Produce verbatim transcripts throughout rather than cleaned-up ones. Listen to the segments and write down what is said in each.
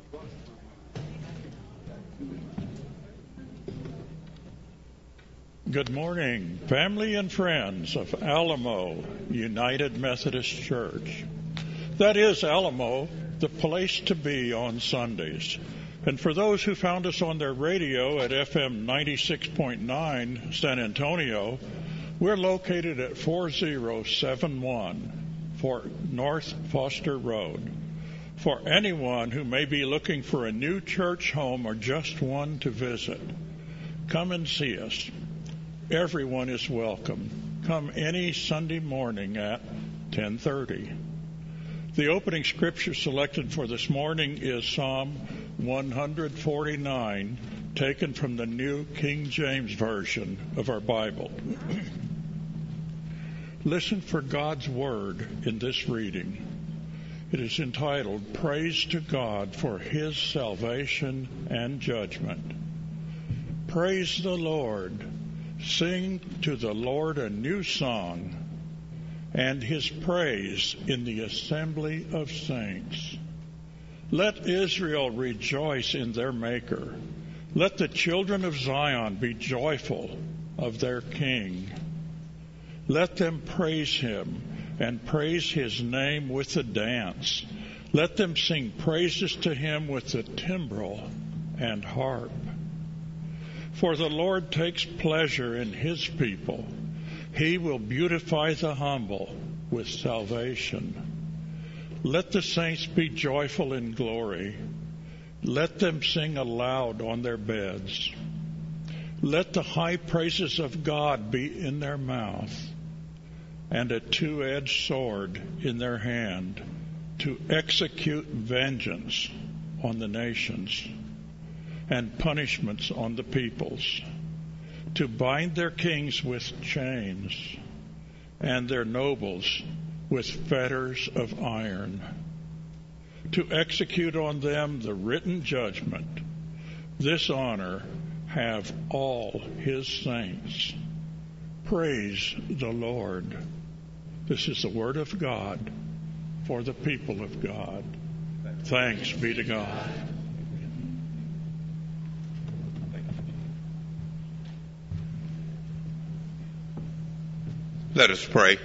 Good morning, family and friends of Alamo United Methodist Church. That is Alamo, the place to be on Sundays. And for those who found us on their radio at F M ninety-six point nine San Antonio, we're located at four oh seven one for North Foster Road. For anyone who may be looking for a new church home or just one to visit, come and see us. Everyone is welcome. Come any Sunday morning at ten thirty. The opening scripture selected for this morning is Psalm one forty-nine, taken from the New King James Version of our Bible. Listen for God's word in this reading. It is entitled, Praise to God for His Salvation and Judgment. Praise the Lord. Sing to the Lord a new song, and His praise in the assembly of saints. Let Israel rejoice in their Maker. Let the children of Zion be joyful of their King. Let them praise Him and praise His name with a dance. Let them sing praises to Him with the timbrel and harp. For the Lord takes pleasure in His people. He will beautify the humble with salvation. Let the saints be joyful in glory. Let them sing aloud on their beds. Let the high praises of God be in their mouth, and a two-edged sword in their hand, to execute vengeance on the nations and punishments on the peoples, to bind their kings with chains and their nobles with fetters of iron, to execute on them the written judgment. This honor have all His saints. Praise the Lord. This is the word of God for the people of God. Thanks be to God. Let us pray.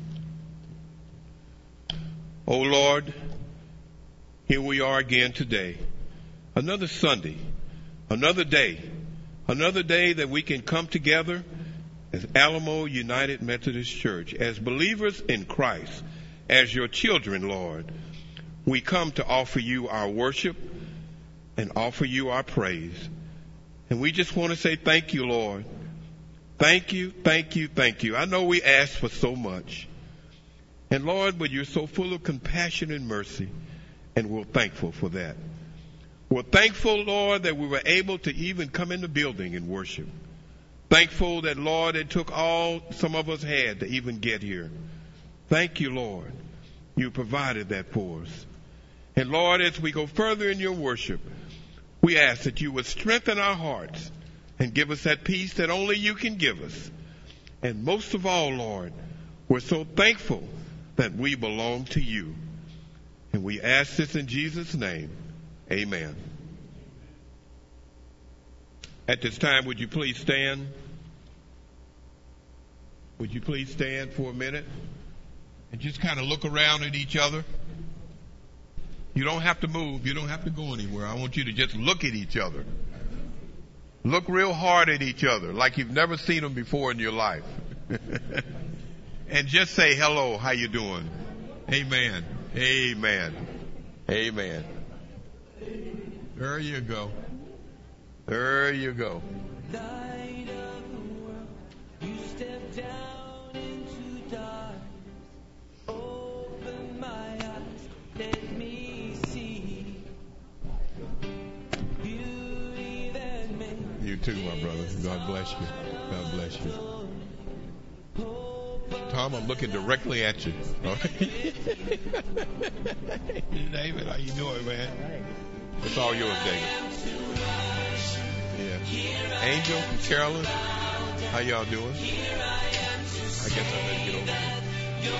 O Lord, here we are again today. Another Sunday, another day, another day that we can come together as Alamo United Methodist Church, as believers in Christ, as your children, Lord. We come to offer you our worship and offer you our praise. And we just want to say thank you, Lord. Thank you, thank you, thank you. I know we asked for so much. And Lord, but you're so full of compassion and mercy, and we're thankful for that. We're thankful, Lord, that we were able to even come in the building and worship. Thankful that, Lord, it took all some of us had to even get here. Thank you, Lord. You provided that for us. And Lord, as we go further in your worship, we ask that you would strengthen our hearts and give us that peace that only you can give us. And most of all, Lord, we're so thankful that we belong to you. And we ask this in Jesus' name. Amen. At this time, would you please stand? Would you please stand for a minute and just kind of look around at each other? You don't have to move. You don't have to go anywhere. I want you to just look at each other. Look real hard at each other like you've never seen them before in your life. And just say, hello, how you doing? Amen. Amen. Amen. There you go. There you go. Light of the world, you step down into darkness. Open my eyes, let me see beauty that makes. You too, my brother. God bless you. God bless you. Tom, I'm looking directly at you. David, how you doing, man? It's all yours, David. Yeah. Angel and Carolyn, how y'all doing? I guess I better get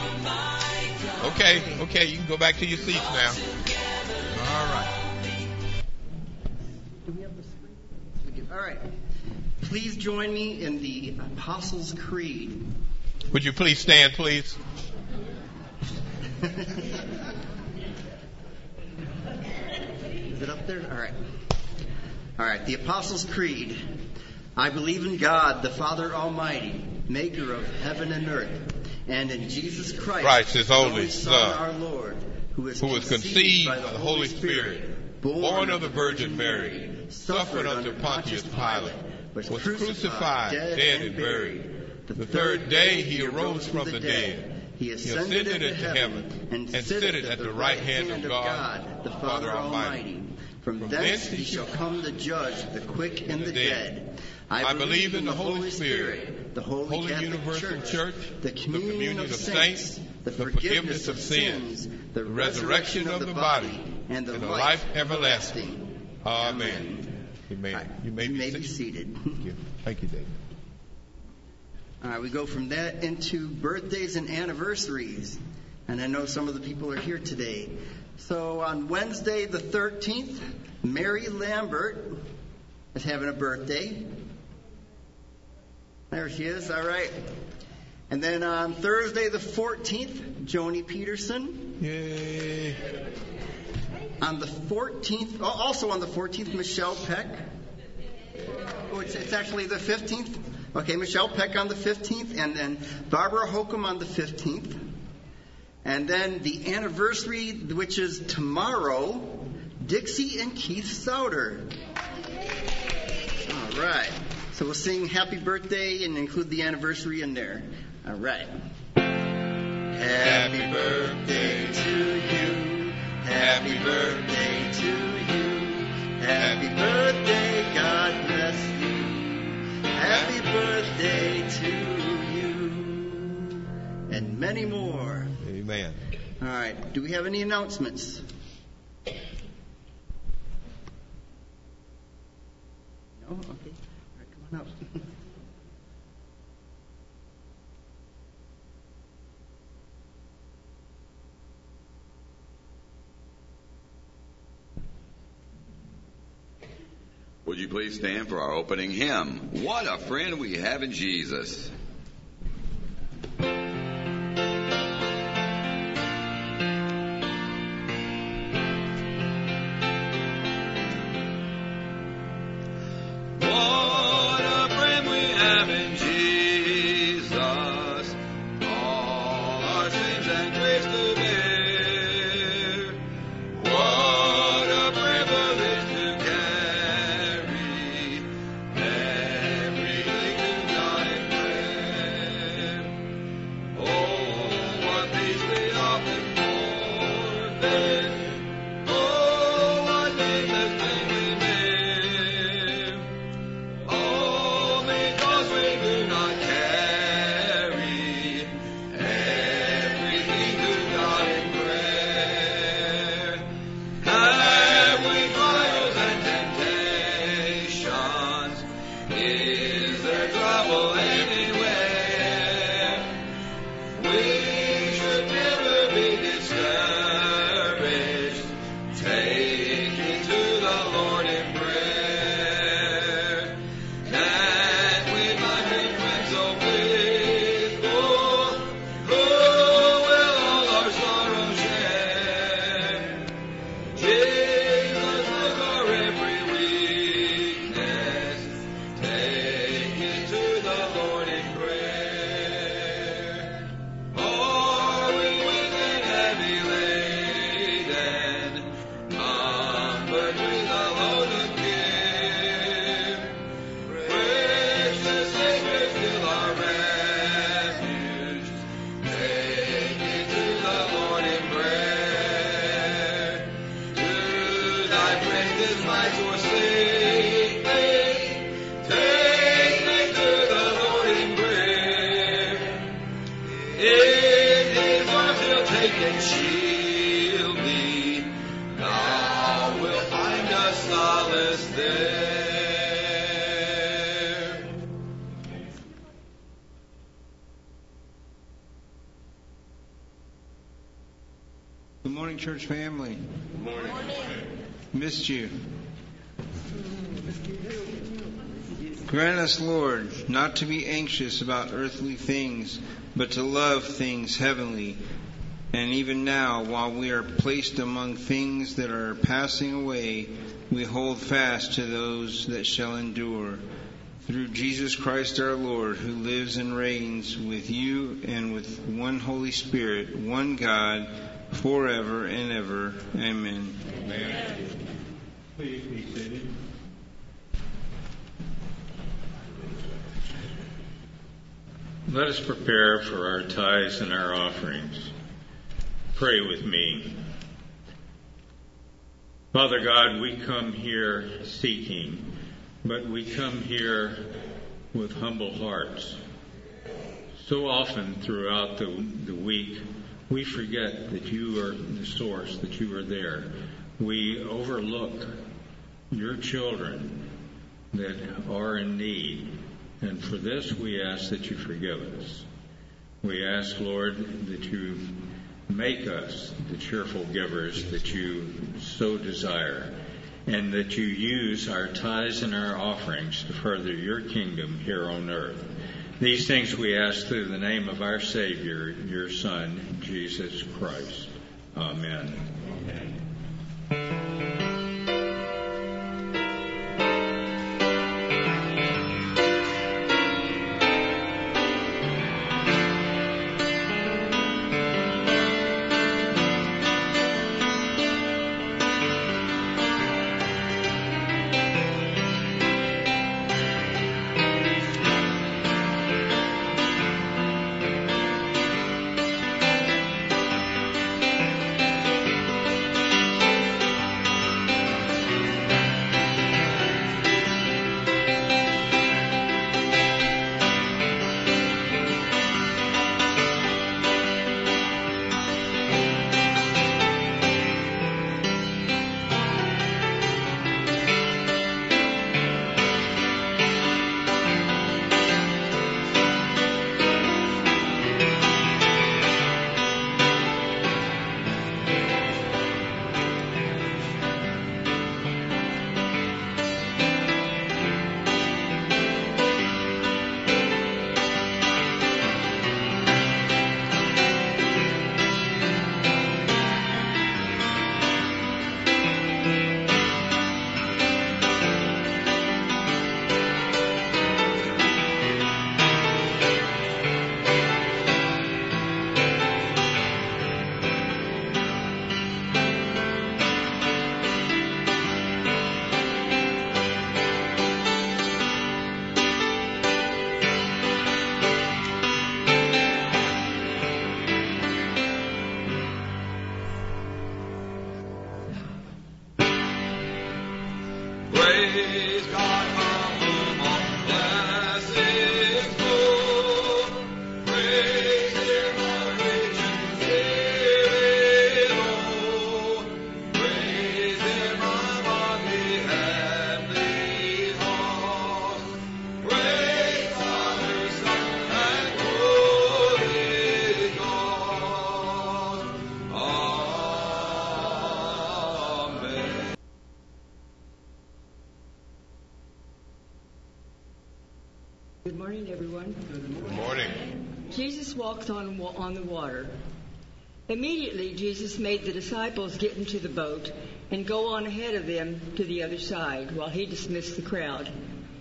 over here. Okay, okay, you can go back to your seats now. All right. All right. Please join me in the Apostles' Creed. Would you please stand, please? Is it up there? All right. All right. The Apostles' Creed. I believe in God, the Father Almighty, maker of heaven and earth, and in Jesus Christ, Christ, his only Son, Son, our Lord, who is who was conceived by the Holy Spirit, Spirit, born, born of the Virgin Mary, suffered under Pontius Pilate, was crucified, dead, and buried. The third day he arose from the dead. He ascended into heaven and sitteth at the right hand of God, the Father Almighty. From thence he shall come to judge the quick and the dead. I believe in the Holy Spirit, the Holy, Holy Catholic Universal Church, Church, the communion, the communion of of saints, saints, the the forgiveness of sins, the resurrection of the body, and the life everlasting. Amen. Amen. Right. You may, you be, may seated. be seated. Thank you. Thank you, David. All right, we go from that into birthdays and anniversaries. And I know some of the people are here today. So on Wednesday the thirteenth, Mary Lambert is having a birthday. There she is. All right. And then on Thursday the fourteenth, Joni Peterson. Yay. On the fourteenth, also on the fourteenth, Michelle Peck. Oh, it's, it's actually the fifteenth. Okay, Michelle Peck on the fifteenth, and then Barbara Holcomb on the fifteenth. And then the anniversary, which is tomorrow, Dixie and Keith Souter. All right. So we'll sing happy birthday and include the anniversary in there. All right. Happy birthday to you. Happy birthday to you. Happy birthday, God bless you. Happy birthday to you. And many more. Amen. All right. Do we have any announcements? No? Okay. All right, come on up. Would you please stand for our opening hymn? What a friend we have in Jesus. Good morning, church family. Good morning. Missed you. Grant us, Lord, not to be anxious about earthly things, but to love things heavenly. And even now, while we are placed among things that are passing away, we hold fast to those that shall endure. Through Jesus Christ our Lord, who lives and reigns with you and with one Holy Spirit, one God, forever and ever. Amen. Amen. Please be seated. Let us prepare for our tithes and our offerings. Pray with me. Father God, we come here seeking, but we come here with humble hearts. So often throughout the, the week, we forget that you are the source, that you are there. We overlook your children that are in need. And for this, we ask that you forgive us. We ask, Lord, that you make us the cheerful givers that you so desire, and that you use our tithes and our offerings to further your kingdom here on earth. These things we ask through the name of our Savior, your Son, Jesus Christ. Amen. Amen. Good morning, everyone. Good morning. Jesus walked on, on the water. Immediately, Jesus made the disciples get into the boat and go on ahead of them to the other side while he dismissed the crowd.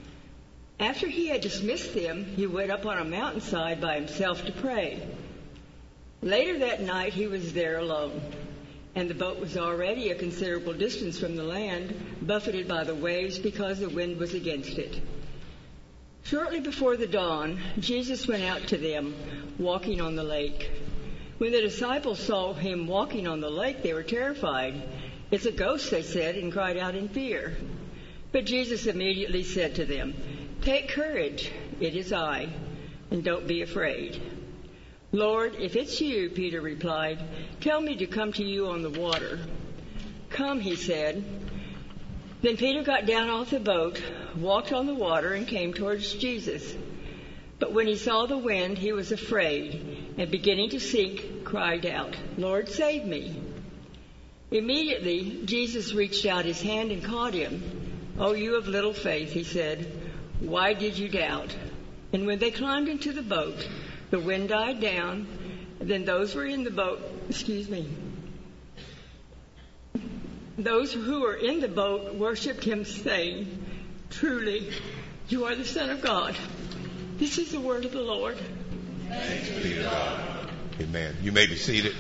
After he had dismissed them, he went up on a mountainside by himself to pray. Later that night, he was there alone, and the boat was already a considerable distance from the land, buffeted by the waves because the wind was against it. Shortly before the dawn, Jesus went out to them, walking on the lake. When the disciples saw him walking on the lake, they were terrified. "It's a ghost," they said, and cried out in fear. But Jesus immediately said to them, "Take courage, it is I, and don't be afraid." "Lord, if it's you," Peter replied, "tell me to come to you on the water." "Come," he said. Then Peter got down off the boat, walked on the water, and came towards Jesus. But when he saw the wind, he was afraid, and beginning to sink, cried out, "Lord, save me." Immediately, Jesus reached out his hand and caught him. "Oh, you of little faith," he said, why did you doubt? And when they climbed into the boat, the wind died down. Then those who were in the boat, excuse me, those who were in the boat worshipped him, saying, truly, you are the Son of God. This is the word of the Lord. Thanks be to God. Amen. You may be seated.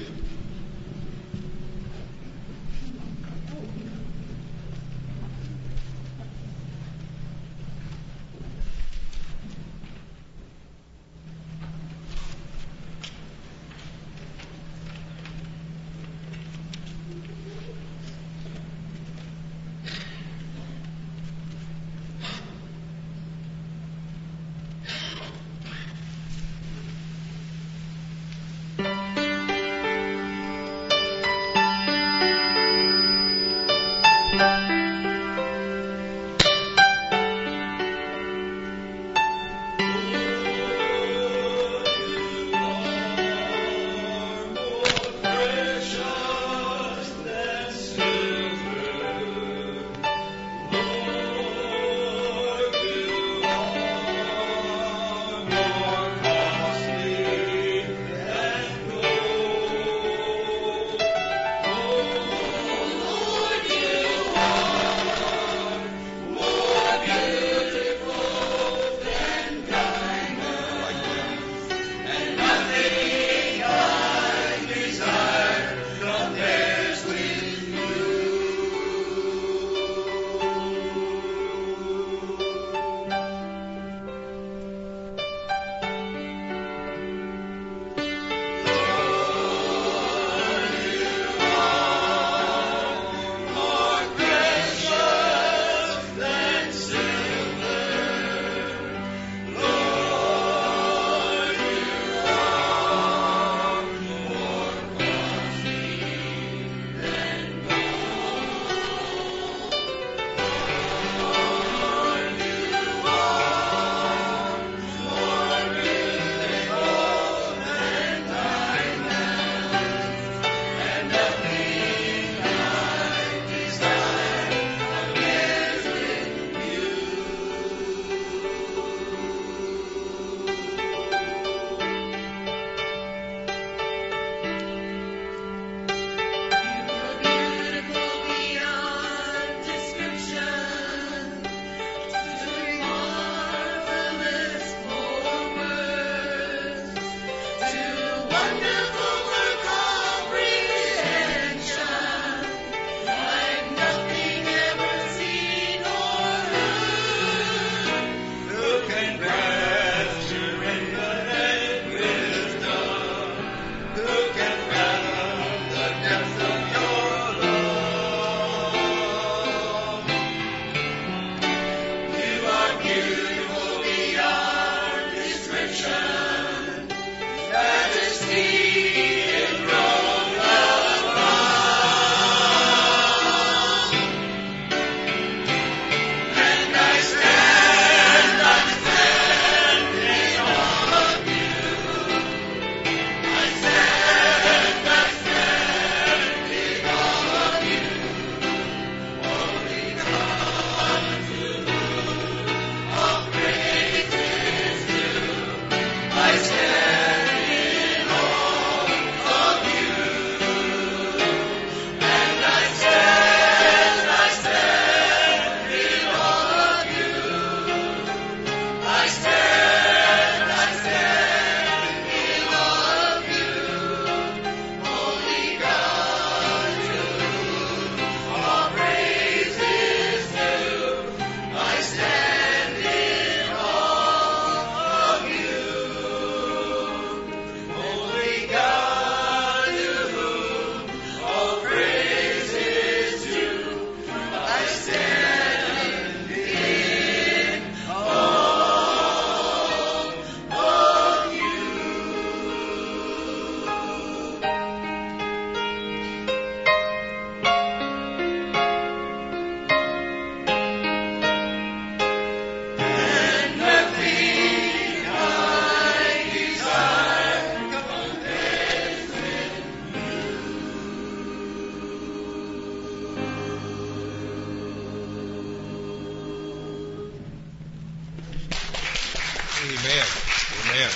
Amen. Amen.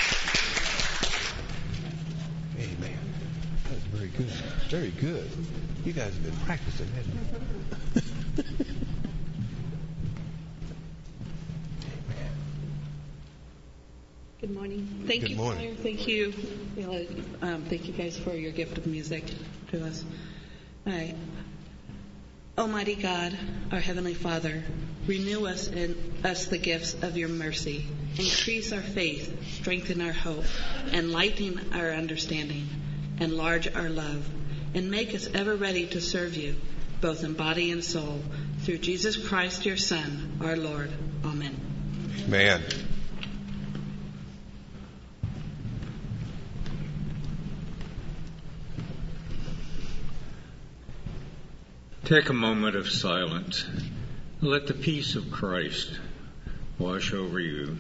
Amen. That's very good. Very good. You guys have been practicing, haven't you? Good morning. Thank Good you, morning. Claire. Thank you. Um, thank you guys for your gift of music to us. All right. Almighty God, our Heavenly Father, renew us in us the gifts of your mercy. Increase our faith, strengthen our hope, enlighten our understanding, enlarge our love, and make us ever ready to serve you, both in body and soul, through Jesus Christ, your Son, our Lord. Amen. Amen. Take a moment of silence. Let the peace of Christ wash over you.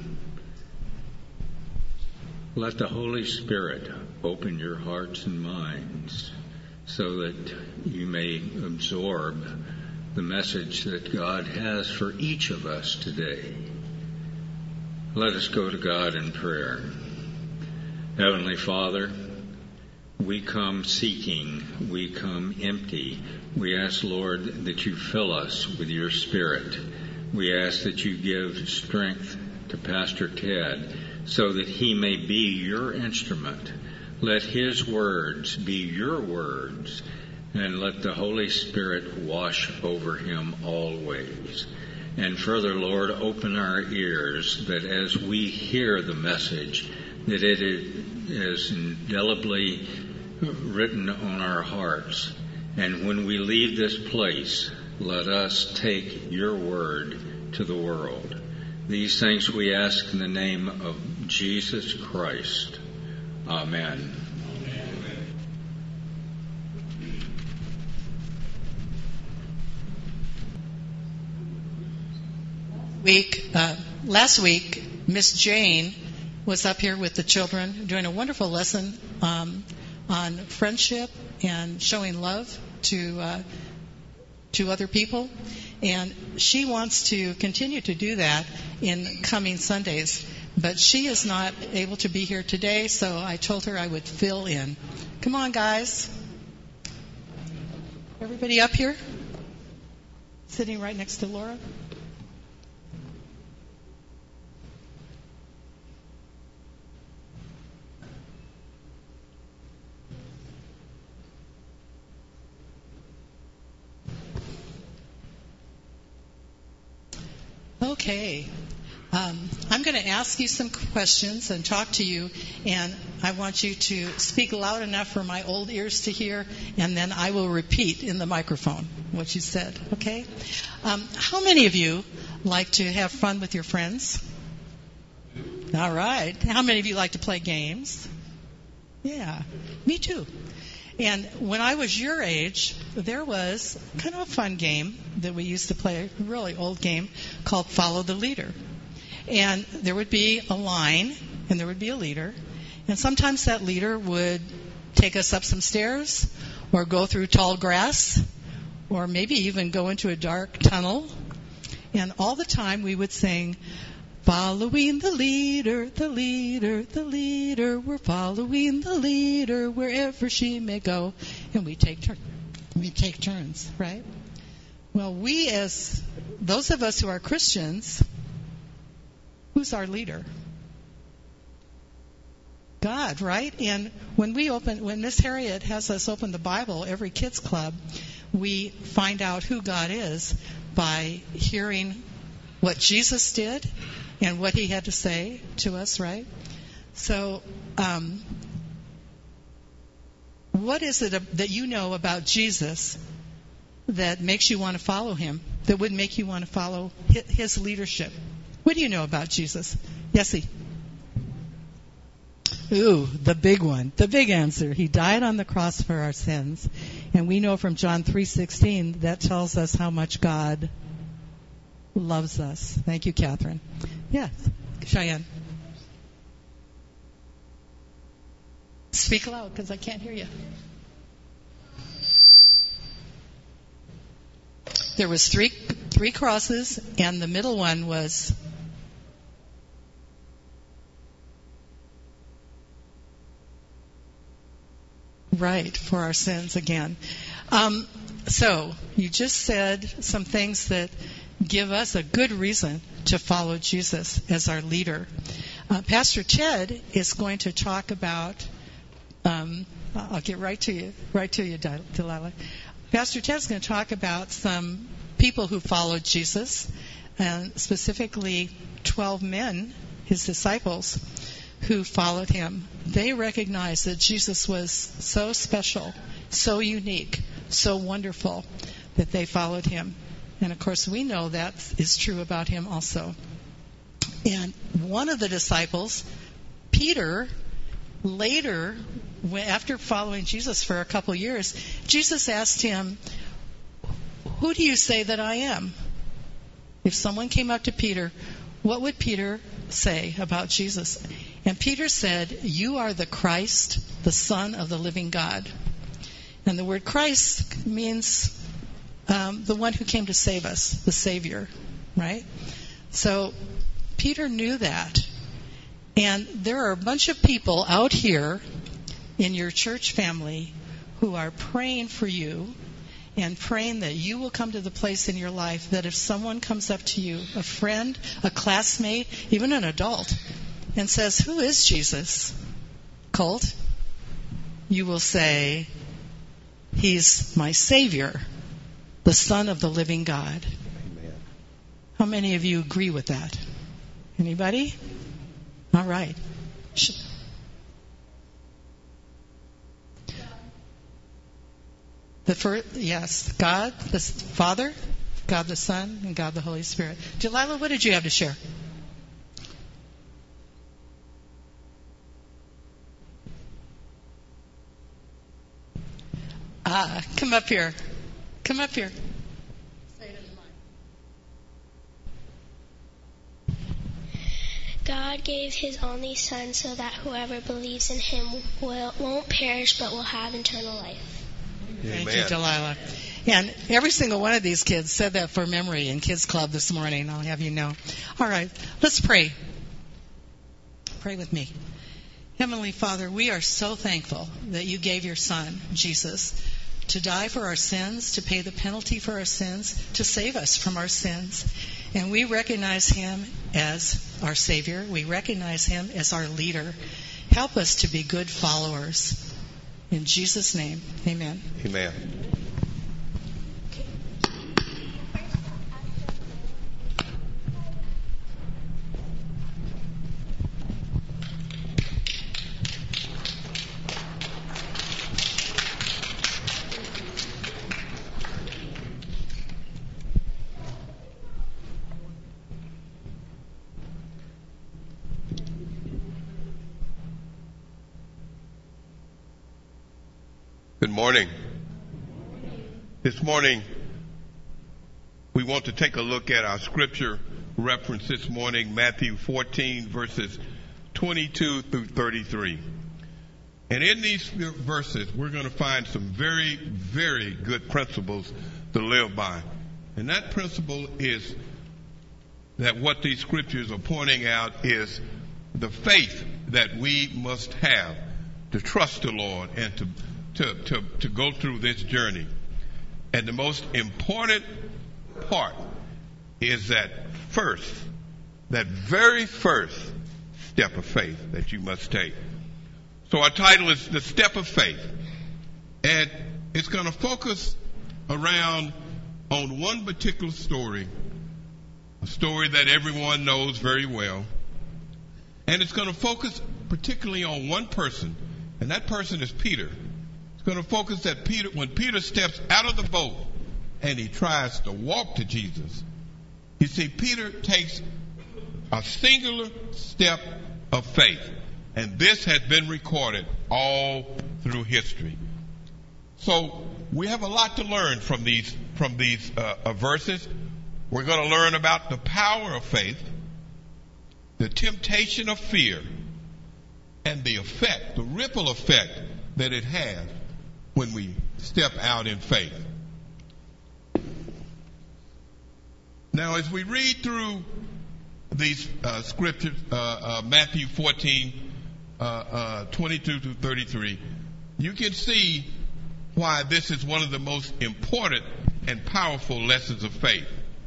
Let the Holy Spirit open your hearts and minds so that you may absorb the message that God has for each of us today. Let us go to God in prayer. Heavenly Father, we come seeking, we come empty. We ask, Lord, that you fill us with your Spirit. We ask that you give strength to Pastor Ted so that he may be your instrument. Let his words be your words, and let the Holy Spirit wash over him always. And further, Lord, open our ears that as we hear the message, that it is indelibly written on our hearts. And when we leave this place, let us take your word to the world. These things we ask in the name of Jesus Christ. Amen. Week, uh, last week, Miss Jane was up here with the children doing a wonderful lesson um, on friendship and showing love to uh, to other people, and she wants to continue to do that in coming Sundays. But she is not able to be here today, so I told her I would fill in. Come on, guys. Everybody up here? Sitting right next to Laura? Okay. Um, I'm going to ask you some questions and talk to you, and I want you to speak loud enough for my old ears to hear, and then I will repeat in the microphone what you said, okay? Um, how many of you like to have fun with your friends? All right. How many of you like to play games? Yeah, me too. And when I was your age, there was kind of a fun game that we used to play, a really old game called Follow the Leader. And there would be a line, and there would be a leader. And sometimes that leader would take us up some stairs, or go through tall grass, or maybe even go into a dark tunnel. And all the time we would sing, following the leader, the leader, the leader, we're following the leader wherever she may go. And we take turns. We take turns, right? Well, we as those of us who are Christians, who's our leader? God, right? And when we open, when Miss Harriet has us open the Bible, every kids club, we find out who God is by hearing what Jesus did and what he had to say to us, right? So, um, what is it that you know about Jesus that makes you want to follow him, that would make you want to follow his leadership? What do you know about Jesus? Yessie? Ooh, the big one, the big answer. He died on the cross for our sins. And we know from John three sixteen that tells us how much God loves us. Thank you, Catherine. Yes, Cheyenne. Speak loud because I can't hear you. There was three three crosses, and the middle one was right, for our sins again. Um, so, you just said some things that give us a good reason to follow Jesus as our leader. Uh, Pastor Ted is going to talk about, um, I'll get right to you, right to you, Delilah. Pastor Ted is going to talk about some people who followed Jesus, and specifically twelve men, his disciples, who followed him. They recognized that Jesus was so special, so unique, so wonderful that they followed him. And of course, we know that is true about him also. And one of the disciples, Peter, later, after following Jesus for a couple of years, Jesus asked him, "Who do you say that I am?" If someone came up to Peter, what would Peter say about Jesus? And Peter said, "You are the Christ, the Son of the living God." And the word Christ means um, the one who came to save us, the Savior, right? So Peter knew that. And there are a bunch of people out here in your church family who are praying for you and praying that you will come to the place in your life that if someone comes up to you, a friend, a classmate, even an adult, and says, "Who is Jesus, Colt?" you will say, "He's my Savior, the Son of the living God." Amen. How many of you agree with that? Anybody? All right. The first, yes, God the Father, God the Son, and God the Holy Spirit. Delilah, what did you have to share? Ah, come up here. Come up here. Say it in the mic. God gave his only Son so that whoever believes in him will, won't perish but will have eternal life. Thank you, Delilah. And every single one of these kids said that for memory in Kids Club this morning, I'll have you know. All right, let's pray. Pray with me. Heavenly Father, we are so thankful that you gave your Son, Jesus, to die for our sins, to pay the penalty for our sins, to save us from our sins. And we recognize him as our Savior. We recognize him as our leader. Help us to be good followers. In Jesus' name, amen. Amen. Good morning. This morning, we want to take a look at our scripture reference this morning, Matthew fourteen, verses twenty-two through thirty-three. And in these verses, we're going to find some very, very good principles to live by. And that principle is that what these scriptures are pointing out is the faith that we must have to trust the Lord and to To, to, to go through this journey. And the most important part is that first, that very first step of faith that you must take. So our title is The Step of Faith. And it's going to focus around on one particular story, a story that everyone knows very well. And it's going to focus particularly on one person, and that person is Peter. Going to focus that Peter, when Peter steps out of the boat and he tries to walk to Jesus, you see, Peter takes a singular step of faith, and this has been recorded all through history. So we have a lot to learn from these from these uh, uh, verses. We're going to learn about the power of faith, the temptation of fear, and the effect, the ripple effect that it has when we step out in faith. Now, as we read through these uh, scriptures, uh, uh, Matthew fourteen, uh, uh, twenty-two to thirty-three, you can see why this is one of the most important and powerful lessons of faith.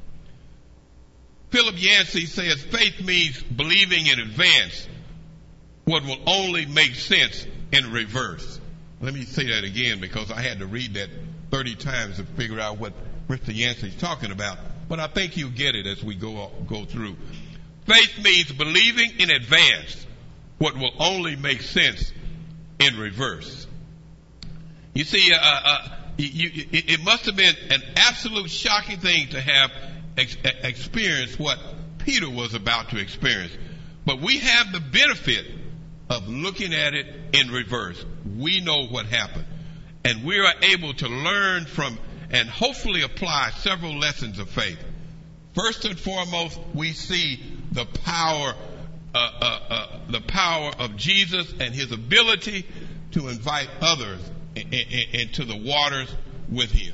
Philip Yancey says faith means believing in advance what will only make sense in reverse. Let me say that again because I had to read that thirty times to figure out what Mister Yancey's talking about. But I think you'll get it as we go go through. Faith means believing in advance what will only make sense in reverse. You see, uh, uh, you, you, it must have been an absolute shocking thing to have ex- experienced what Peter was about to experience. But we have the benefit of looking at it in reverse. We know what happened. And we are able to learn from and hopefully apply several lessons of faith. First and foremost, we see the power, uh, uh, uh, the power of Jesus and his ability to invite others in, in, into the waters with him.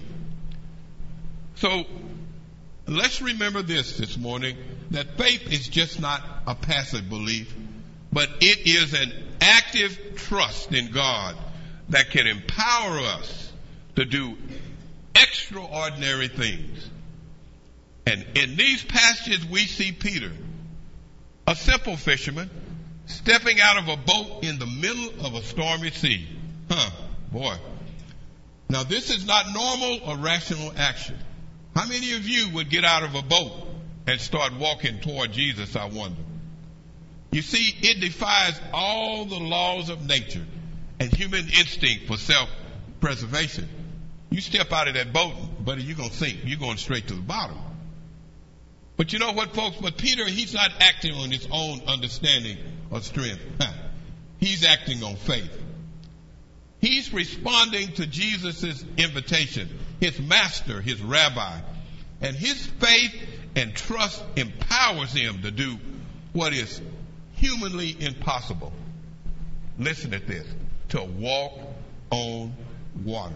So let's remember this this morning, that faith is just not a passive belief, but it is an active trust in God that can empower us to do extraordinary things. And in these passages we see Peter, a simple fisherman, stepping out of a boat in the middle of a stormy sea. Huh, boy. Now this is not normal or rational action. How many of you would get out of a boat and start walking toward Jesus, I wonder? You see, it defies all the laws of nature and human instinct for self-preservation. You step out of that boat, buddy, you're going to sink. You're going straight to the bottom. But you know what, folks? But Peter, he's not acting on his own understanding or strength. He's acting on faith. He's responding to Jesus' invitation, his master, his rabbi. And his faith and trust empowers him to do what is humanly impossible. Listen at this. To walk on water.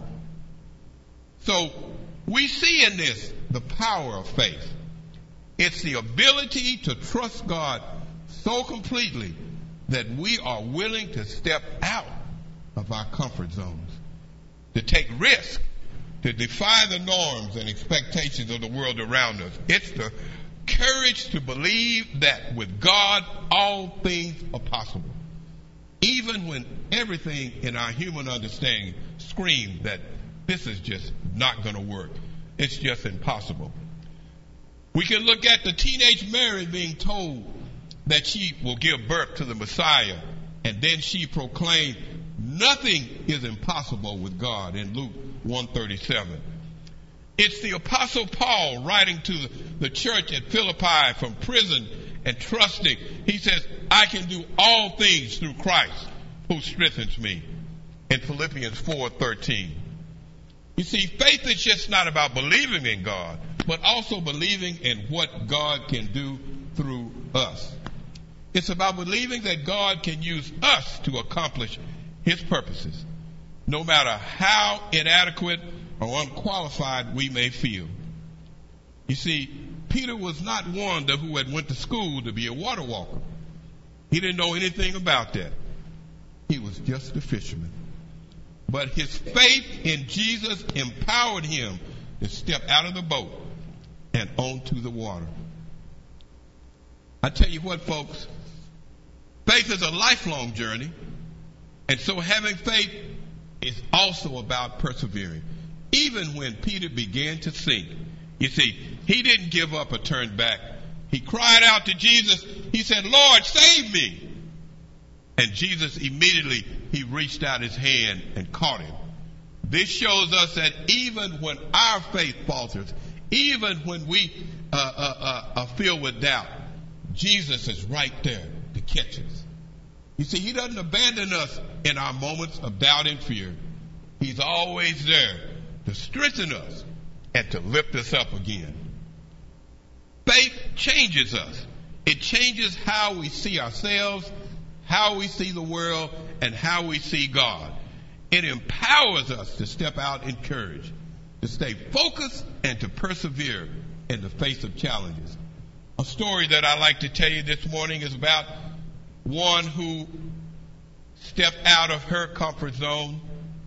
So we see in this the power of faith. It's the ability to trust God so completely that we are willing to step out of our comfort zones, to take risks, to defy the norms and expectations of the world around us. It's the courage to believe that with God all things are possible, even when everything in our human understanding screams that this is just not going to work. It's just impossible. We can look at the teenage Mary being told that she will give birth to the Messiah, and then she proclaimed, nothing is impossible with God in Luke one thirty-seven. It's the Apostle Paul writing to the church at Philippi from prison and trusting. He says, I can do all things through Christ who strengthens me, in Philippians four thirteen. You see, faith is just not about believing in God, but also believing in what God can do through us. It's about believing that God can use us to accomplish his purposes, no matter how inadequate or unqualified we may feel. You see, Peter was not one who had went to school to be a water walker. He didn't know anything about that. He was just a fisherman. But his faith in Jesus empowered him to step out of the boat and onto the water. I tell you what, folks, faith is a lifelong journey. And so having faith is also about persevering. Even when Peter began to sink, you see, he didn't give up or turn back. He cried out to Jesus. He said, Lord, save me. And Jesus immediately, he reached out his hand and caught him. This shows us that even when our faith falters, even when we uh, uh, uh, are filled with doubt, Jesus is right there to catch us. You see, he doesn't abandon us in our moments of doubt and fear. He's always there to strengthen us and to lift us up again. Faith changes us. It changes how we see ourselves, how we see the world, and how we see God. It empowers us to step out in courage, to stay focused, and to persevere in the face of challenges. A story that I like to tell you this morning is about one who stepped out of her comfort zone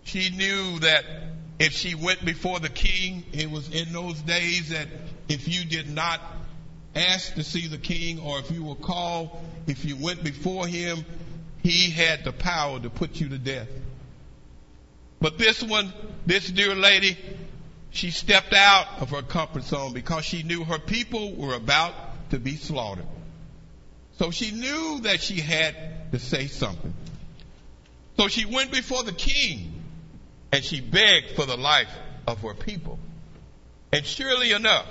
She knew that if she went before the king, it was in those days that if you did not ask to see the king, or if you were called, if you went before him, he had the power to put you to death. But this one, this dear lady, she stepped out of her comfort zone because she knew her people were about to be slaughtered. So she knew that she had to say something. So she went before the king and she begged for the life of her people. And surely enough,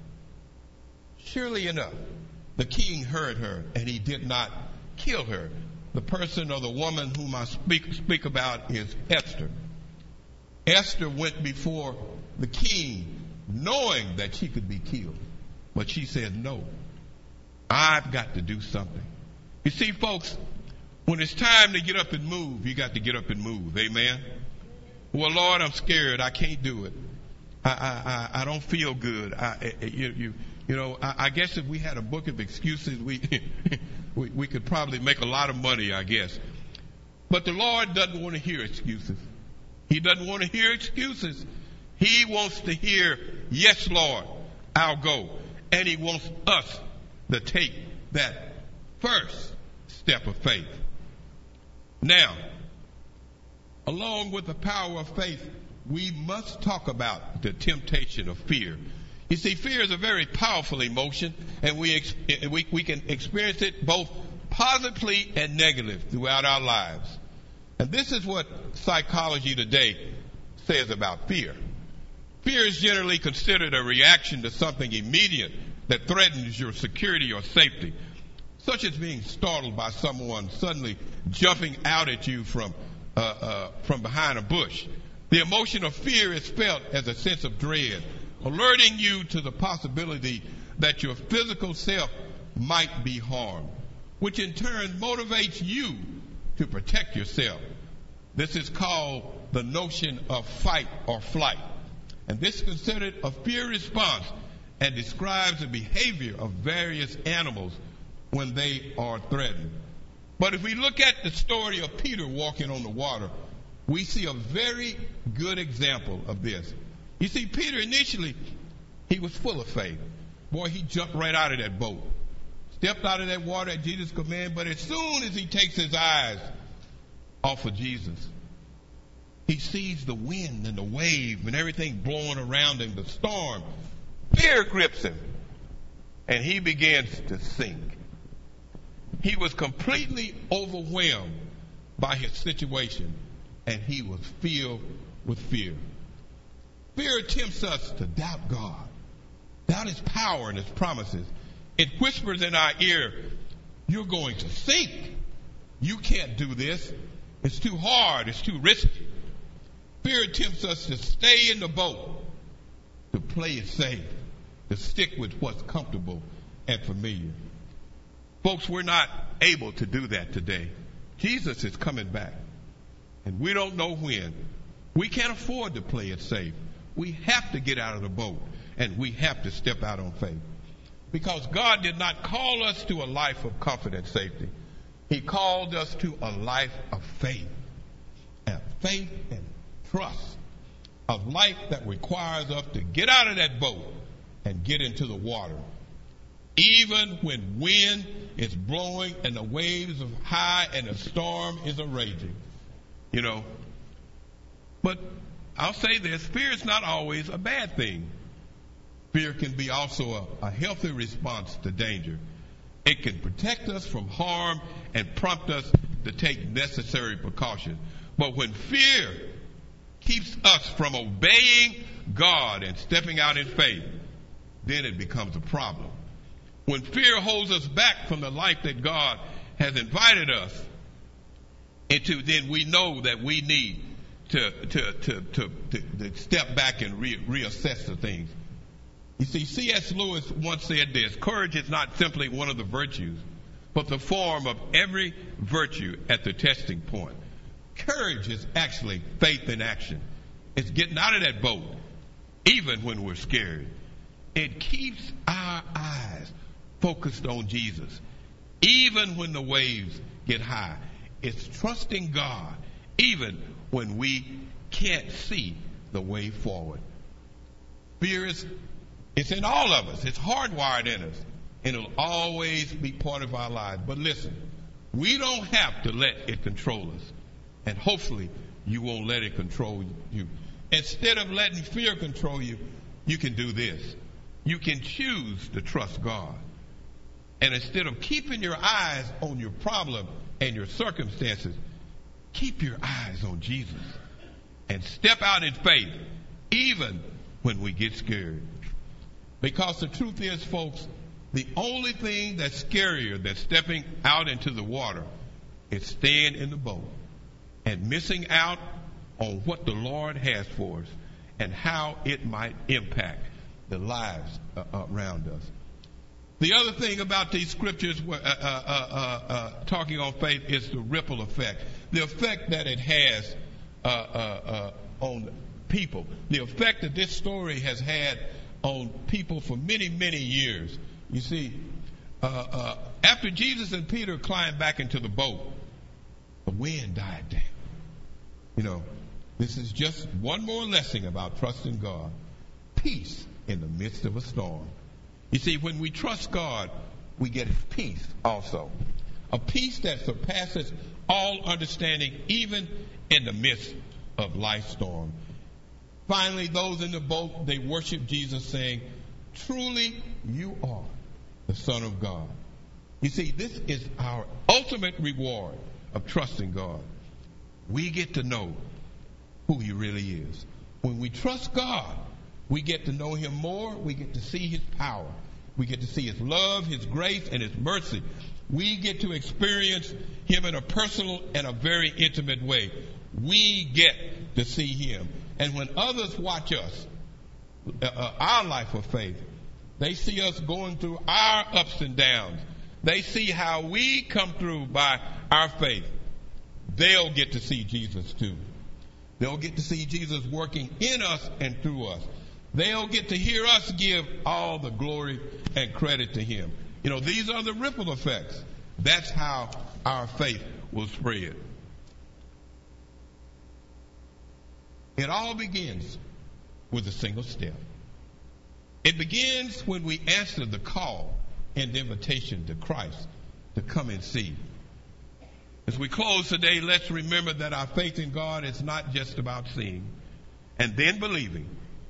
surely enough, the king heard her and he did not kill her. The person or the woman whom I speak, speak about is Esther. Esther went before the king knowing that she could be killed. But she said, no, I've got to do something. You see, folks, when it's time to get up and move, you got to get up and move. Amen. Well, Lord, I'm scared. I can't do it. I I I, I don't feel good. I, you, you, you know, I, I guess if we had a book of excuses, we, we we could probably make a lot of money, I guess. But the Lord doesn't want to hear excuses. He doesn't want to hear excuses. He wants to hear, yes, Lord, I'll go. And he wants us to take that first step of faith. Now, along with the power of faith, we must talk about the temptation of fear. You see, fear is a very powerful emotion, and we, ex- we, we can experience it both positively and negatively throughout our lives. And this is what psychology today says about fear. Fear is generally considered a reaction to something immediate that threatens your security or safety, such as being startled by someone suddenly jumping out at you from uh, uh, from behind a bush. The emotion of fear is felt as a sense of dread, alerting you to the possibility that your physical self might be harmed, which in turn motivates you to protect yourself. This is called the notion of fight or flight. And this is considered a fear response and describes the behavior of various animals when they are threatened. But if we look at the story of Peter walking on the water, we see a very good example of this. You see, Peter initially, he was full of faith. Boy, he jumped right out of that boat, stepped out of that water at Jesus' command, but as soon as he takes his eyes off of Jesus, he sees the wind and the wave and everything blowing around him, the storm. Fear grips him, and he begins to sink. He was completely overwhelmed by his situation, and he was filled with fear. Fear tempts us to doubt God, doubt his power and his promises. It whispers in our ear, you're going to sink. You can't do this. It's too hard. It's too risky. Fear tempts us to stay in the boat, to play it safe, to stick with what's comfortable and familiar. Folks, we're not able to do that today. Jesus is coming back, and we don't know when. We can't afford to play it safe. We have to get out of the boat, and we have to step out on faith. Because God did not call us to a life of comfort and safety. He called us to a life of faith. And faith and trust. A life that requires us to get out of that boat and get into the water. Even when wind is blowing and the waves are high and the storm is a raging. You know. But I'll say this, fear is not always a bad thing. Fear can be also a, a healthy response to danger. It can protect us from harm and prompt us to take necessary precautions. But when fear keeps us from obeying God and stepping out in faith, then it becomes a problem. When fear holds us back from the life that God has invited us into, then we know that we need to to to to, to, to step back and re- reassess the things. You see, C S Lewis once said this, courage is not simply one of the virtues, but the form of every virtue at the testing point. Courage is actually faith in action. It's getting out of that boat, even when we're scared. It keeps our eyes focused on Jesus, even when the waves get high. It's trusting God, even when we can't see the way forward. Fear is it's in all of us. It's hardwired in us. And it'll always be part of our lives. But listen, we don't have to let it control us. And hopefully you won't let it control you. Instead of letting fear control you, you can do this. You can choose to trust God. And instead of keeping your eyes on your problem and your circumstances, keep your eyes on Jesus. And step out in faith, even when we get scared. Because the truth is, folks, the only thing that's scarier than stepping out into the water is staying in the boat and missing out on what the Lord has for us and how it might impact the lives uh, around us. The other thing about these scriptures uh, uh, uh, uh, talking on faith is the ripple effect, the effect that it has uh, uh, uh, on people, the effect that this story has had on people for many, many years. You see, uh, uh, after Jesus and Peter climbed back into the boat, the wind died down. You know, this is just one more lesson about trusting God. Peace in the midst of a storm. You see, when we trust God, we get peace also. A peace that surpasses all understanding, even in the midst of life's storm. Finally, those in the boat, they worship Jesus, saying, "Truly you are the Son of God." You see, this is our ultimate reward of trusting God. We get to know who he really is. When we trust God, we get to know him more. We get to see his power. We get to see his love, his grace, and his mercy. We get to experience him in a personal and a very intimate way. We get to see him. And when others watch us, uh, our life of faith, they see us going through our ups and downs. They see how we come through by our faith. They'll get to see Jesus too. They'll get to see Jesus working in us and through us. They'll get to hear us give all the glory and credit to him. You know, these are the ripple effects. That's how our faith will spread. It all begins with a single step. It begins when we answer the call and the invitation to Christ to come and see. As we close today, let's remember that our faith in God is not just about seeing and then believing.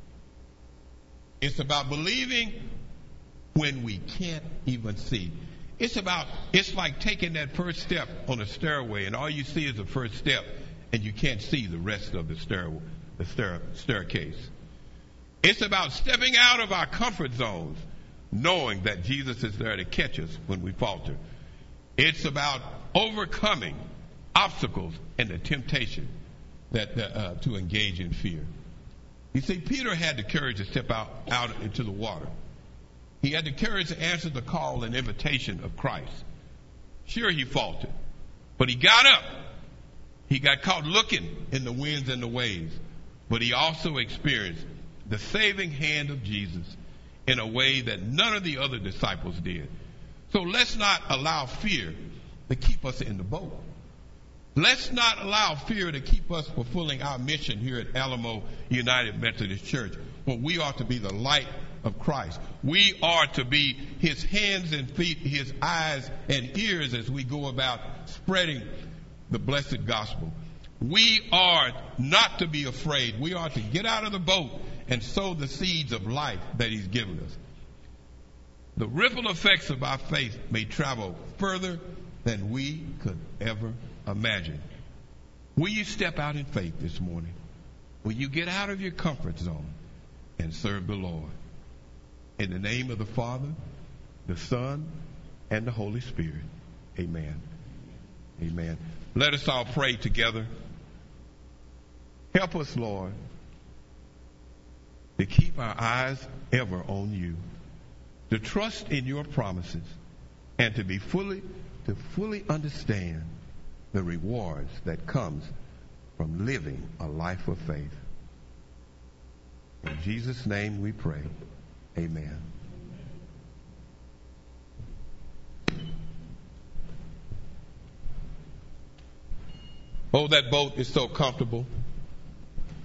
It's about believing when we can't even see. It's about, it's like taking that first step on a stairway and all you see is the first step and you can't see the rest of the stairway, the stair, staircase. It's about stepping out of our comfort zones, knowing that Jesus is there to catch us when we falter. It's about overcoming obstacles and the temptation that uh, to engage in fear. You see, Peter had the courage to step out, out into the water. He had the courage to answer the call and invitation of Christ. Sure, he faltered, but he got up. He got caught looking in the winds and the waves, but he also experienced the saving hand of Jesus in a way that none of the other disciples did. So let's not allow fear to keep us in the boat. Let's not allow fear to keep us fulfilling our mission here at Alamo United Methodist Church, where we are to be the light of Christ. We are to be his hands and feet, his eyes and ears as we go about spreading the blessed gospel. We are not to be afraid. We are to get out of the boat and sow the seeds of life that he's given us. The ripple effects of our faith may travel further than we could ever imagine. Will you step out in faith this morning? Will you get out of your comfort zone and serve the Lord? In the name of the Father, the Son, and the Holy Spirit. Amen. Amen. Let us all pray together. Help us, Lord, to keep our eyes ever on you, to trust in your promises, and to be fully, to fully understand the rewards that comes from living a life of faith. In Jesus' name we pray. Amen. Oh, that boat is so comfortable.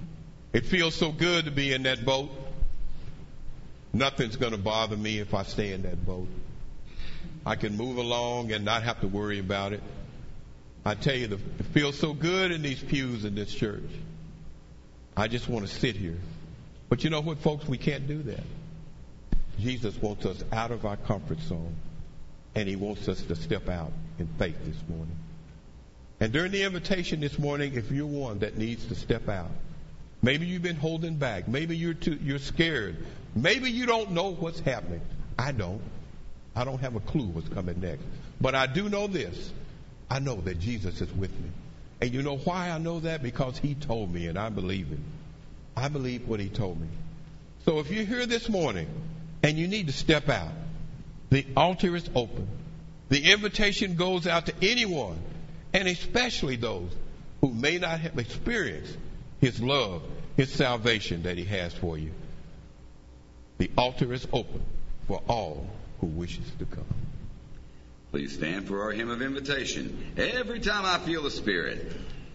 It feels so good to be in that boat. Nothing's going to bother me if I stay in that boat. I can move along and not have to worry about it. I tell you, it feels so good in these pews in this church. I just want to sit here. But you know what, folks? We can't do that. Jesus wants us out of our comfort zone, and he wants us to step out in faith this morning. And during the invitation this morning, if you're one that needs to step out, maybe you've been holding back. Maybe you're too, you're scared. Maybe you don't know what's happening. I don't. I don't have a clue what's coming next. But I do know this. I know that Jesus is with me. And you know why I know that? Because he told me, and I believe it. I believe what he told me. So if you're here this morning and you need to step out, the altar is open. The invitation goes out to anyone, and especially those who may not have experienced his love, his salvation that he has for you. The altar is open for all who wishes to come. Please stand for our hymn of invitation. Every time I feel the Spirit.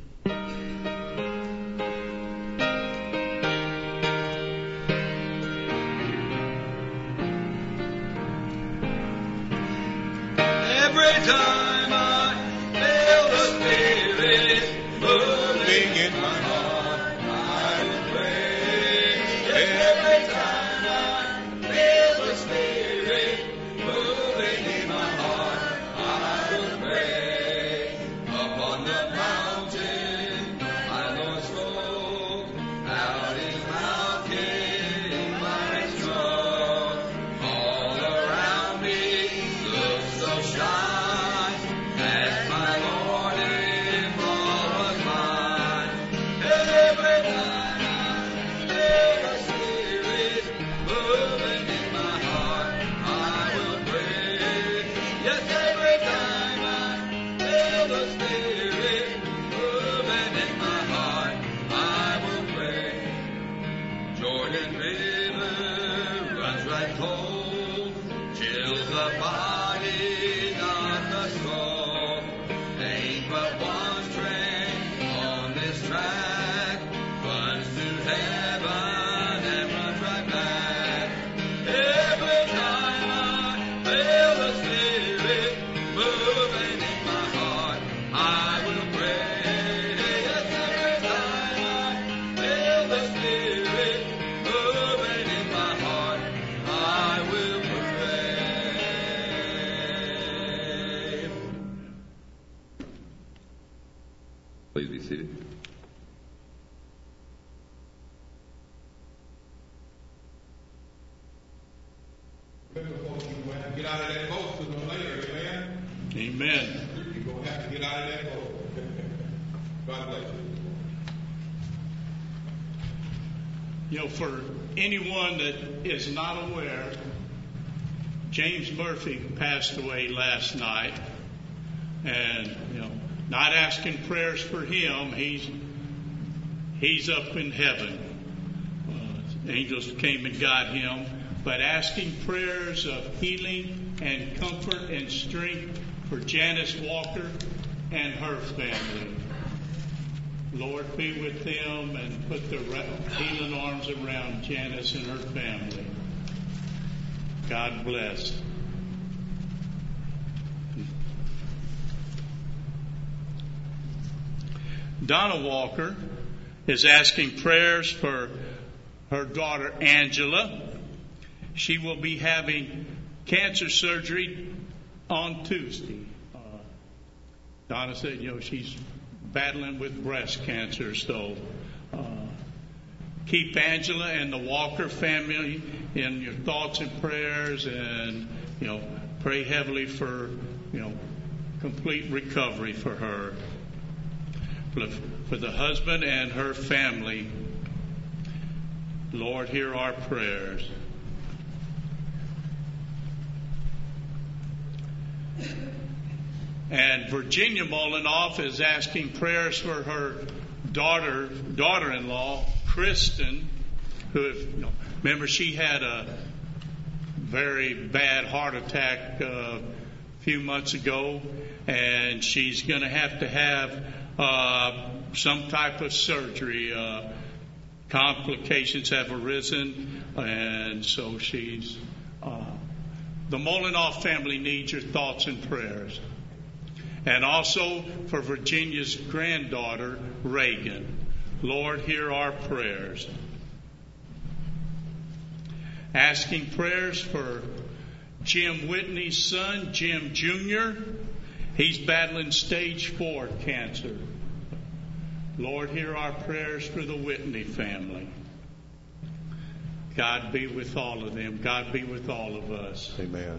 Every time I feel the Spirit moving in my heart, I will pray. Every time I feel the Spirit moving in my heart, I will pray. Upon the mountain, my Lord spoke, out his mouth came my song. All around me looks so shiny. Please be seated. Get out of that boat sooner or later, amen? Amen. You're going to have to get out of that boat. God bless you. You know, for anyone that is not aware, James Murphy passed away last night. And, you know, not asking prayers for him. He's he's up in heaven. Uh, angels came and got him. But asking prayers of healing and comfort and strength for Janice Walker and her family. Lord, be with them and put the healing arms around Janice and her family. God bless. Donna Walker is asking prayers for her daughter Angela. She will be having cancer surgery on Tuesday. Uh, Donna said, you know, she's battling with breast cancer, so uh, keep Angela and the Walker family in your thoughts and prayers, and, you know, pray heavily for, you know, complete recovery for her. For the husband and her family, Lord, hear our prayers. And Virginia Molinoff is asking prayers for her daughter, daughter-in-law, Kristen, who, you know, remember she had a very bad heart attack uh, a few months ago, and she's going to have to have Uh, some type of surgery, uh, complications have arisen, and so she's, uh, the Molinoff family needs your thoughts and prayers. And also for Virginia's granddaughter, Reagan. Lord, hear our prayers. Asking prayers for Jim Whitney's son, Jim Junior He's battling stage four cancer. Lord, hear our prayers for the Whitney family. God be with all of them. God be with all of us. Amen.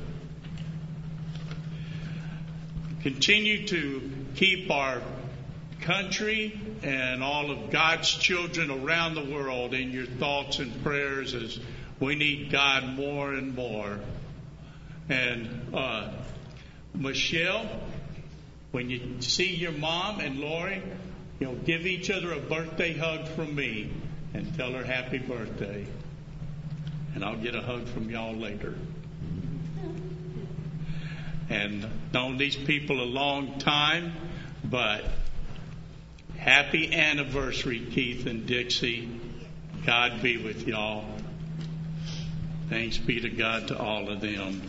Continue to keep our country and all of God's children around the world in your thoughts and prayers, as we need God more and more. And uh, Michelle, when you see your mom and Lori, you know, give each other a birthday hug from me and tell her happy birthday. And I'll get a hug from y'all later. And known these people a long time, but happy anniversary, Keith and Dixie. God be with y'all. Thanks be to God to all of them.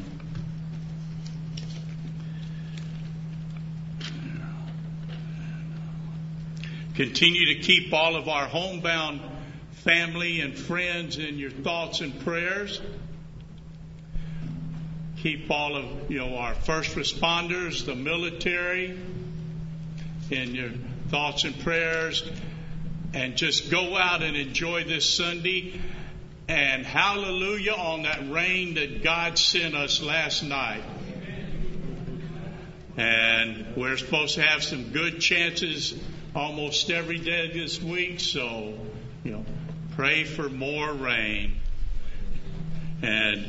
Continue to keep all of our homebound family and friends in your thoughts and prayers. Keep all of, you know, our first responders, the military, in your thoughts and prayers. And just go out and enjoy this Sunday. And hallelujah on that rain that God sent us last night. And we're supposed to have some good chances almost every day this week. So, you know, pray for more rain. And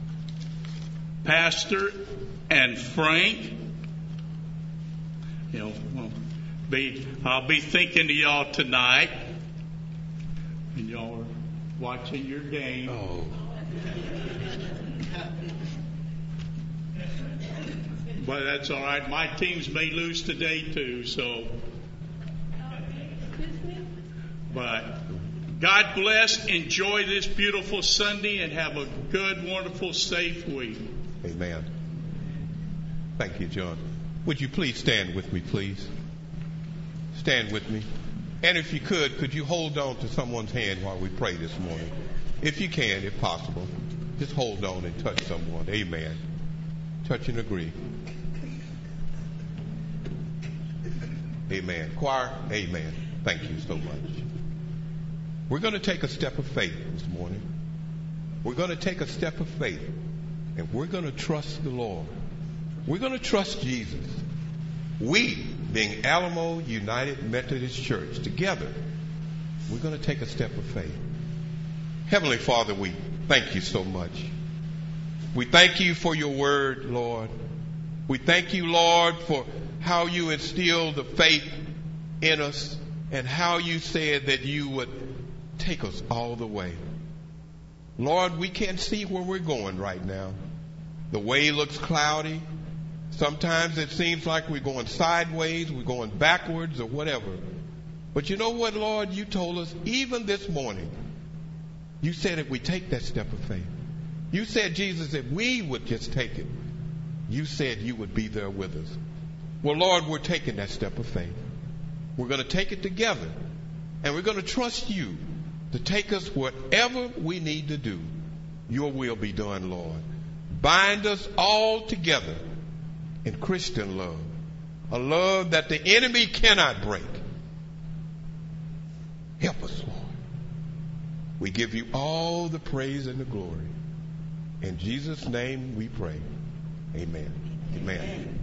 Pastor and Frank, you know, well, be I'll be thinking of y'all tonight, and y'all are watching your game. Oh. But that's all right. My teams may lose today too, so. But God bless. Enjoy this beautiful Sunday and have a good, wonderful, safe week. Amen. Thank you, John. Would you please stand with me, please? Stand with me. And if you could, could you hold on to someone's hand while we pray this morning? If you can, if possible. Just hold on and touch someone. Amen. Touch and agree. Amen. Choir, amen. Thank you so much. We're going to take a step of faith this morning. We're going to take a step of faith, and we're going to trust the Lord. We're going to trust Jesus. We, being Alamo United Methodist Church, together, we're going to take a step of faith. Heavenly Father, we thank you so much. We thank you for your word, Lord. We thank you, Lord, for how you instilled the faith in us and how you said that you would take us all the way. Lord, we can't see where we're going right now. The way looks cloudy. Sometimes it seems like we're going sideways, we're going backwards or whatever. But you know what, Lord? You told us even this morning, you said if we take that step of faith, you said, Jesus, if we would just take it, you said you would be there with us. Well, Lord, we're taking that step of faith. We're going to take it together, and we're going to trust you to take us whatever we need to do. Your will be done, Lord. Bind us all together in Christian love, a love that the enemy cannot break. Help us, Lord. We give you all the praise and the glory. In Jesus' name we pray. Amen. Amen. Amen.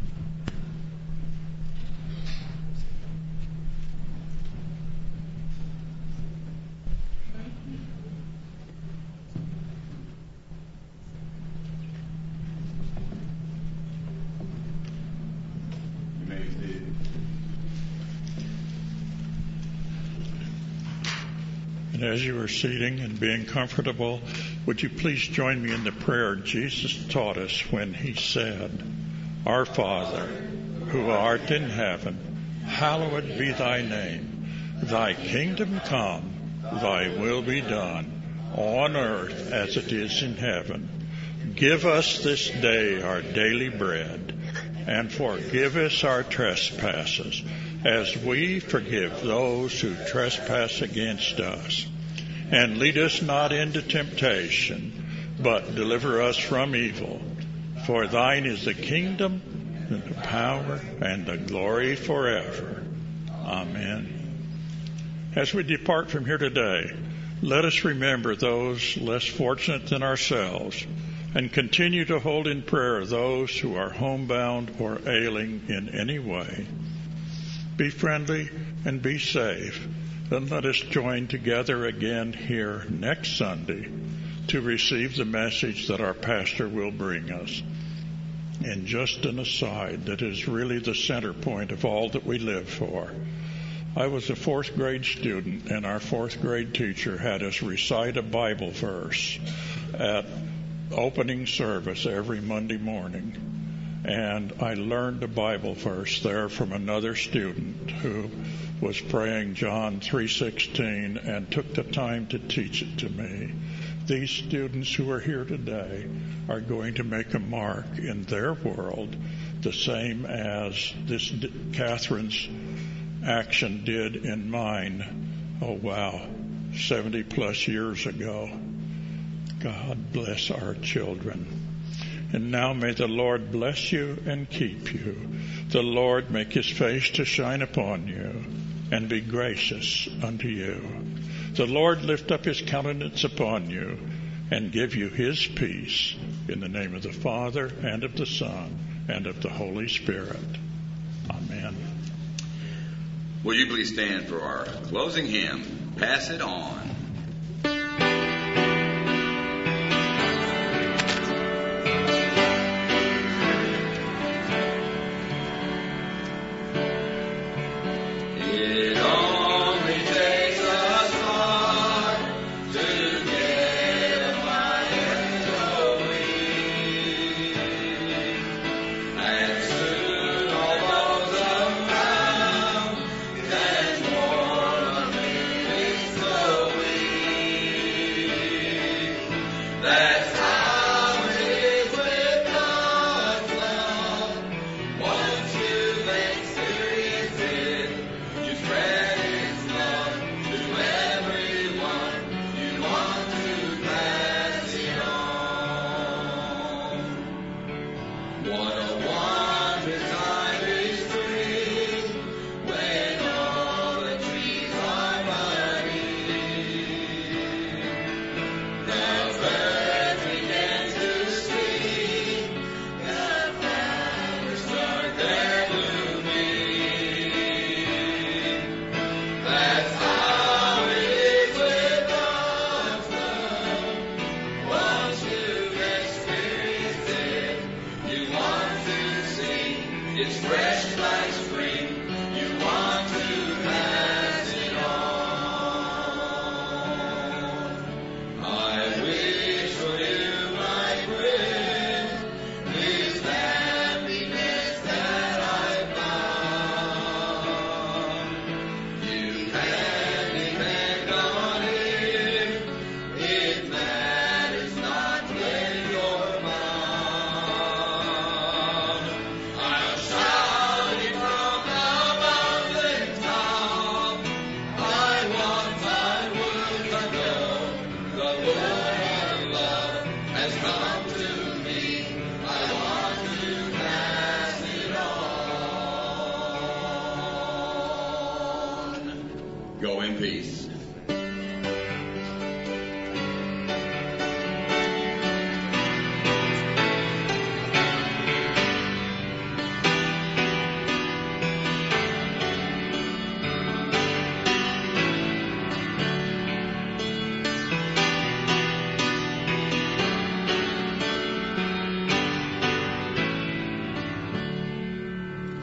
And as you are seating and being comfortable, would you please join me in the prayer Jesus taught us when he said, Our Father, who art in heaven, hallowed be thy name. Thy kingdom come, thy will be done on earth as it is in heaven. Give us this day our daily bread, and forgive us our trespasses, as we forgive those who trespass against us. And lead us not into temptation, but deliver us from evil. For thine is the kingdom, and the power, and the glory forever. Amen. As we depart from here today, let us remember those less fortunate than ourselves, and continue to hold in prayer those who are homebound or ailing in any way. Be friendly and be safe, and let us join together again here next Sunday to receive the message that our pastor will bring us. And just an aside that is really the center point of all that we live for. I was a fourth grade student, and our fourth grade teacher had us recite a Bible verse at opening service every Monday morning. And I learned a Bible verse there from another student who was praying John three sixteen and took the time to teach it to me. These students who are here today are going to make a mark in their world, the same as this Catherine's action did in mine. Oh, wow, seventy plus years ago. God bless our children. And now may the Lord bless you and keep you. The Lord make his face to shine upon you and be gracious unto you. The Lord lift up his countenance upon you and give you his peace, in the name of the Father and of the Son and of the Holy Spirit. Amen. Will you please stand for our closing hymn, Pass It On. Go in peace.